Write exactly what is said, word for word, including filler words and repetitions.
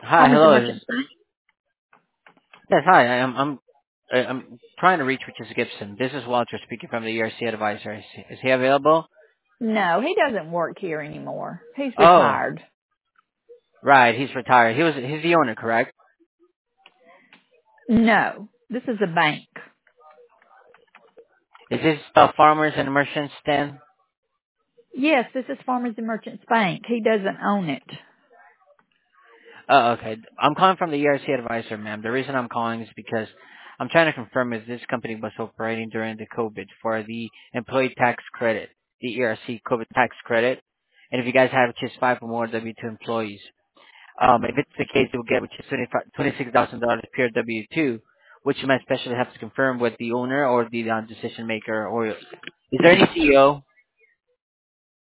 Hi, Farmers and hello. Is Merchants Bank? yes, hi. I'm I'm I- I'm trying to reach Richard Gibson. This is Walter speaking from the E R C advisor. Is he, is he available? No, he doesn't work here anymore. He's Oh, retired. right. He's retired. He was he's the owner, correct? No, this is a bank. Is this uh, Farmers and Merchants then? Yes, this is Farmers and Merchants Bank. He doesn't own it. Oh, okay. I'm calling from the E R C advisor, ma'am. The reason I'm calling is because I'm trying to confirm if this company was operating during the COVID for the employee tax credit, the E R C COVID tax credit, and if you guys have just five or more W two employees. Um, if it's the case, you'll get which is twenty-six thousand dollars per W two, which you might especially have to confirm with the owner or the uh, decision maker. Or is there any C E O?